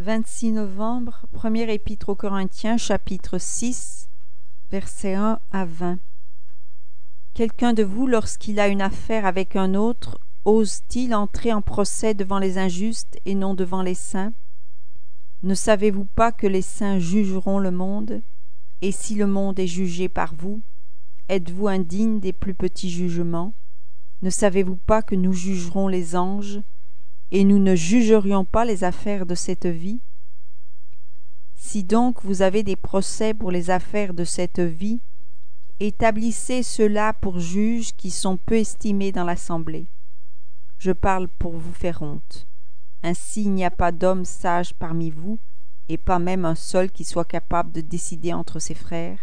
26 novembre, première épître aux Corinthiens, chapitre 6, versets 1 à 20. Quelqu'un de vous, lorsqu'il a une affaire avec un autre, ose-t-il entrer en procès devant les injustes et non devant les saints? Ne savez-vous pas que les saints jugeront le monde? Et si le monde est jugé par vous, êtes-vous indigne des plus petits jugements? Ne savez-vous pas que nous jugerons les anges, et nous ne jugerions pas les affaires de cette vie? Si donc vous avez des procès pour les affaires de cette vie, établissez ceux-là pour juges qui sont peu estimés dans l'assemblée. Je parle pour vous faire honte. Ainsi il n'y a pas d'homme sage parmi vous, et pas même un seul qui soit capable de décider entre ses frères.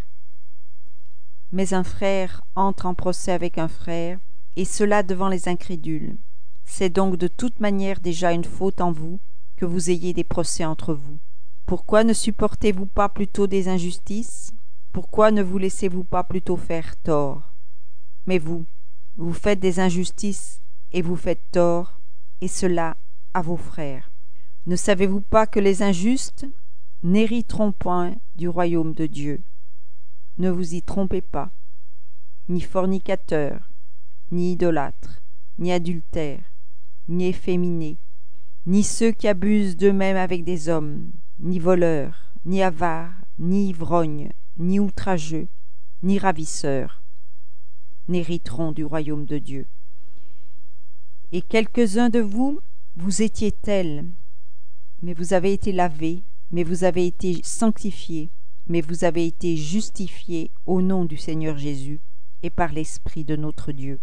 Mais un frère entre en procès avec un frère, et cela devant les incrédules. C'est donc de toute manière déjà une faute en vous que vous ayez des procès entre vous. Pourquoi ne supportez-vous pas plutôt des injustices? Pourquoi ne vous laissez-vous pas plutôt faire tort? Mais vous faites des injustices et vous faites tort, et cela à vos frères. Ne savez-vous pas que les injustes n'hériteront point du royaume de Dieu? Ne vous y trompez pas. Ni fornicateurs, ni idolâtres, ni adultères, ni efféminés, ni ceux qui abusent d'eux-mêmes avec des hommes, ni voleurs, ni avares, ni ivrognes, ni outrageux, ni ravisseurs, n'hériteront du royaume de Dieu. Et quelques-uns de vous, vous étiez tels, mais vous avez été lavés, mais vous avez été sanctifiés, mais vous avez été justifiés au nom du Seigneur Jésus et par l'Esprit de notre Dieu.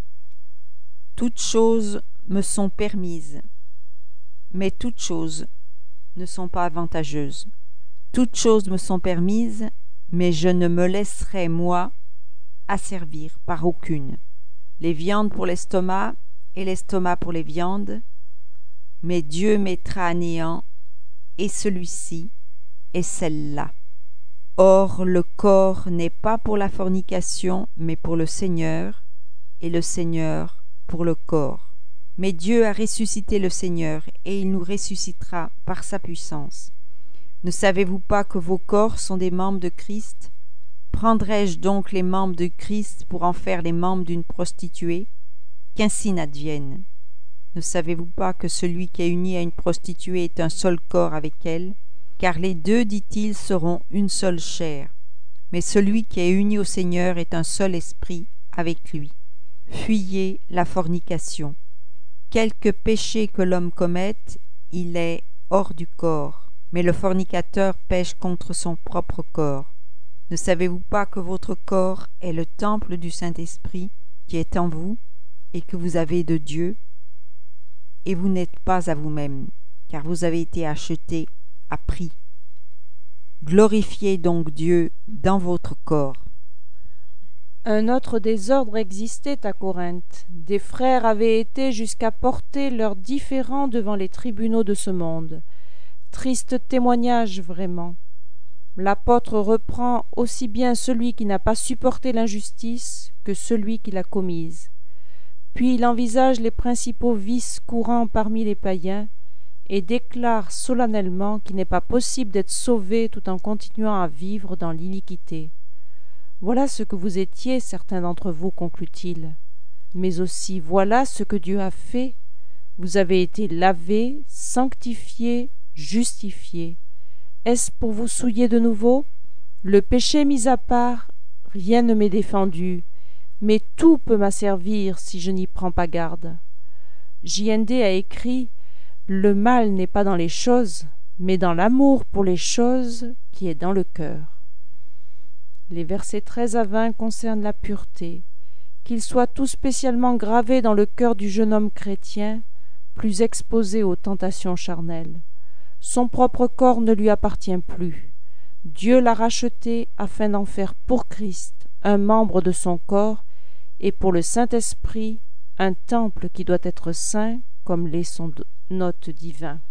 Toutes choses me sont permises, mais toutes choses ne sont pas avantageuses. Toutes choses me sont permises, mais je ne me laisserai, moi, asservir par aucune. Les viandes pour l'estomac et l'estomac pour les viandes, mais Dieu mettra à néant et celui-ci et celle-là. Or le corps n'est pas pour la fornication, mais pour le Seigneur, et le Seigneur pour le corps. Mais Dieu a ressuscité le Seigneur, et il nous ressuscitera par sa puissance. Ne savez-vous pas que vos corps sont des membres de Christ? Prendrais-je donc les membres de Christ pour en faire les membres d'une prostituée? Qu'ainsi n'advienne. Ne savez-vous pas que celui qui est uni à une prostituée est un seul corps avec elle? Car les deux, dit-il, seront une seule chair. Mais celui qui est uni au Seigneur est un seul esprit avec lui. Fuyez la fornication. Quelque péché que l'homme commette, il est hors du corps, mais le fornicateur pèche contre son propre corps. Ne savez-vous pas que votre corps est le temple du Saint-Esprit qui est en vous et que vous avez de Dieu? Et vous n'êtes pas à vous-même, car vous avez été achetés à prix. Glorifiez donc Dieu dans votre corps. Un autre désordre existait à Corinthe. Des frères avaient été jusqu'à porter leurs différends devant les tribunaux de ce monde. Triste témoignage vraiment. L'apôtre reprend aussi bien celui qui n'a pas supporté l'injustice que celui qui l'a commise. Puis il envisage les principaux vices courants parmi les païens et déclare solennellement qu'il n'est pas possible d'être sauvé tout en continuant à vivre dans l'iniquité. Voilà ce que vous étiez, certains d'entre vous, conclut-il. Mais aussi voilà ce que Dieu a fait. Vous avez été lavés, sanctifiés, justifiés. Est-ce pour vous souiller de nouveau? Le péché mis à part, rien ne m'est défendu, mais tout peut m'asservir si je n'y prends pas garde. JND a écrit « Le mal n'est pas dans les choses, mais dans l'amour pour les choses qui est dans le cœur ». Les versets 13 à 20 concernent la pureté, qu'ils soient tout spécialement gravés dans le cœur du jeune homme chrétien, plus exposé aux tentations charnelles. Son propre corps ne lui appartient plus. Dieu l'a racheté afin d'en faire pour Christ un membre de son corps et pour le Saint-Esprit un temple qui doit être saint comme l'est son hôte divin.